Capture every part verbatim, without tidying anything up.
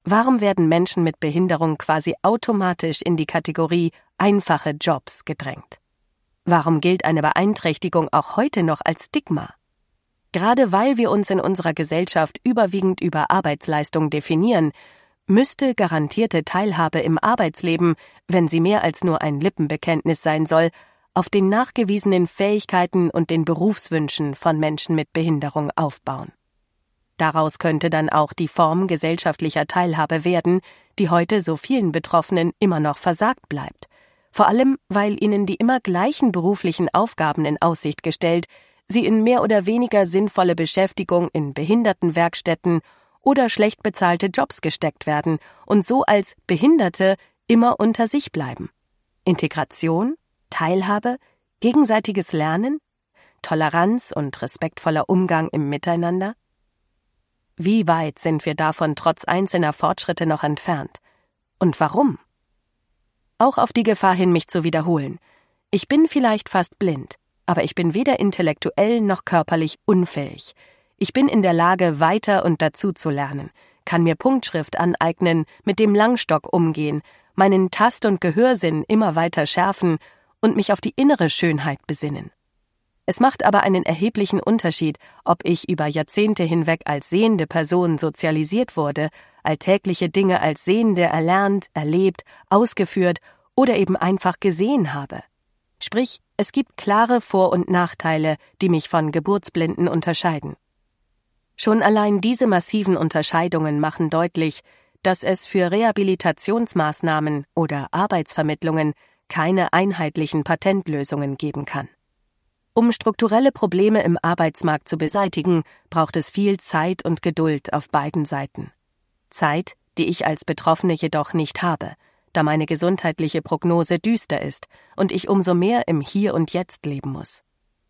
Warum werden Menschen mit Behinderung quasi automatisch in die Kategorie einfache Jobs gedrängt? Warum gilt eine Beeinträchtigung auch heute noch als Stigma? Gerade weil wir uns in unserer Gesellschaft überwiegend über Arbeitsleistung definieren, müsste garantierte Teilhabe im Arbeitsleben, wenn sie mehr als nur ein Lippenbekenntnis sein soll, auf den nachgewiesenen Fähigkeiten und den Berufswünschen von Menschen mit Behinderung aufbauen. Daraus könnte dann auch die Form gesellschaftlicher Teilhabe werden, die heute so vielen Betroffenen immer noch versagt bleibt. Vor allem, weil ihnen die immer gleichen beruflichen Aufgaben in Aussicht gestellt, sie in mehr oder weniger sinnvolle Beschäftigung in Behindertenwerkstätten oder schlecht bezahlte Jobs gesteckt werden und so als Behinderte immer unter sich bleiben. Integration, Teilhabe, gegenseitiges Lernen, Toleranz und respektvoller Umgang im Miteinander? Wie weit sind wir davon trotz einzelner Fortschritte noch entfernt? Und warum? Auch auf die Gefahr hin, mich zu wiederholen. Ich bin vielleicht fast blind, aber ich bin weder intellektuell noch körperlich unfähig. Ich bin in der Lage, weiter und dazu zu lernen, kann mir Punktschrift aneignen, mit dem Langstock umgehen, meinen Tast- und Gehörsinn immer weiter schärfen und mich auf die innere Schönheit besinnen. Es macht aber einen erheblichen Unterschied, ob ich über Jahrzehnte hinweg als sehende Person sozialisiert wurde, alltägliche Dinge als Sehende erlernt, erlebt, ausgeführt oder eben einfach gesehen habe. Sprich, es gibt klare Vor- und Nachteile, die mich von Geburtsblinden unterscheiden. Schon allein diese massiven Unterscheidungen machen deutlich, dass es für Rehabilitationsmaßnahmen oder Arbeitsvermittlungen keine einheitlichen Patentlösungen geben kann. Um strukturelle Probleme im Arbeitsmarkt zu beseitigen, braucht es viel Zeit und Geduld auf beiden Seiten. Zeit, die ich als Betroffene jedoch nicht habe, da meine gesundheitliche Prognose düster ist und ich umso mehr im Hier und Jetzt leben muss.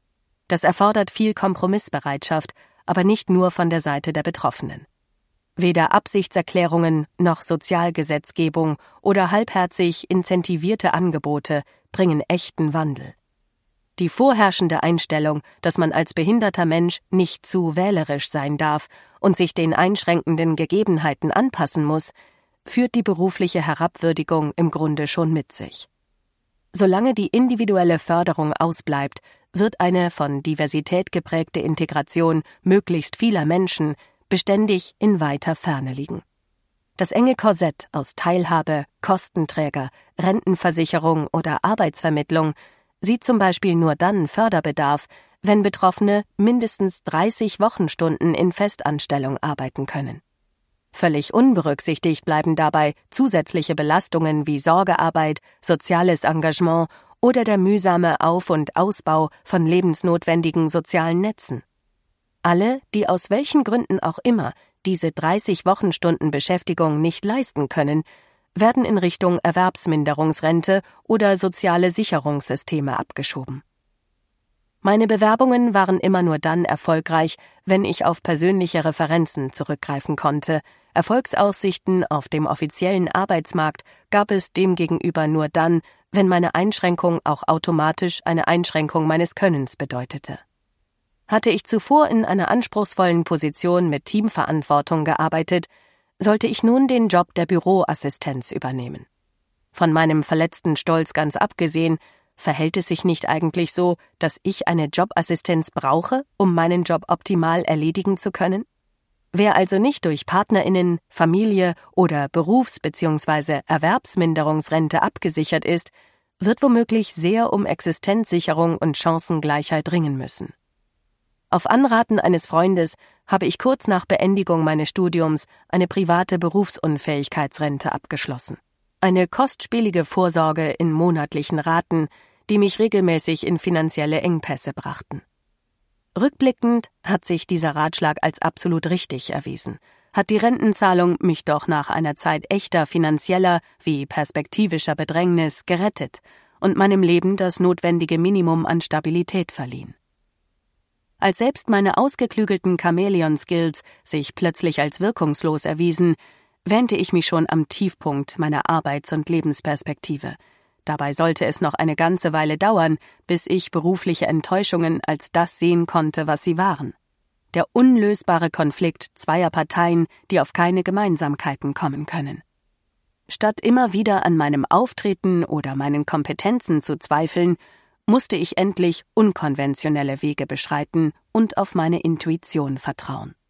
Das erfordert viel Kompromissbereitschaft, aber nicht nur von der Seite der Betroffenen. Weder Absichtserklärungen noch Sozialgesetzgebung oder halbherzig incentivierte Angebote bringen echten Wandel. Die vorherrschende Einstellung, dass man als behinderter Mensch nicht zu wählerisch sein darf und sich den einschränkenden Gegebenheiten anpassen muss, führt die berufliche Herabwürdigung im Grunde schon mit sich. Solange die individuelle Förderung ausbleibt, wird eine von Diversität geprägte Integration möglichst vieler Menschen beständig in weiter Ferne liegen. Das enge Korsett aus Teilhabe, Kostenträger, Rentenversicherung oder Arbeitsvermittlung sieht zum Beispiel nur dann Förderbedarf, wenn Betroffene mindestens dreißig Wochenstunden in Festanstellung arbeiten können. Völlig unberücksichtigt bleiben dabei zusätzliche Belastungen wie Sorgearbeit, soziales Engagement oder der mühsame Auf- und Ausbau von lebensnotwendigen sozialen Netzen. Alle, die aus welchen Gründen auch immer diese dreißig Wochenstunden Beschäftigung nicht leisten können, werden in Richtung Erwerbsminderungsrente oder soziale Sicherungssysteme abgeschoben. Meine Bewerbungen waren immer nur dann erfolgreich, wenn ich auf persönliche Referenzen zurückgreifen konnte. Erfolgsaussichten auf dem offiziellen Arbeitsmarkt gab es demgegenüber nur dann, wenn meine Einschränkung auch automatisch eine Einschränkung meines Könnens bedeutete. Hatte ich zuvor in einer anspruchsvollen Position mit Teamverantwortung gearbeitet, sollte ich nun den Job der Büroassistenz übernehmen. Von meinem verletzten Stolz ganz abgesehen, verhält es sich nicht eigentlich so, dass ich eine Jobassistenz brauche, um meinen Job optimal erledigen zu können? Wer also nicht durch PartnerInnen, Familie oder Berufs- bzw. Erwerbsminderungsrente abgesichert ist, wird womöglich sehr um Existenzsicherung und Chancengleichheit ringen müssen. Auf Anraten eines Freundes habe ich kurz nach Beendigung meines Studiums eine private Berufsunfähigkeitsrente abgeschlossen. Eine kostspielige Vorsorge in monatlichen Raten, die mich regelmäßig in finanzielle Engpässe brachten. Rückblickend hat sich dieser Ratschlag als absolut richtig erwiesen, hat die Rentenzahlung mich doch nach einer Zeit echter finanzieller wie perspektivischer Bedrängnis gerettet und meinem Leben das notwendige Minimum an Stabilität verliehen. Als selbst meine ausgeklügelten Chamäleon-Skills sich plötzlich als wirkungslos erwiesen, wähnte ich mich schon am Tiefpunkt meiner Arbeits- und Lebensperspektive. Dabei sollte es noch eine ganze Weile dauern, bis ich berufliche Enttäuschungen als das sehen konnte, was sie waren. der unlösbare Konflikt zweier Parteien, die auf keine Gemeinsamkeiten kommen können. Statt immer wieder an meinem Auftreten oder meinen Kompetenzen zu zweifeln, musste ich endlich unkonventionelle Wege beschreiten und auf meine Intuition vertrauen.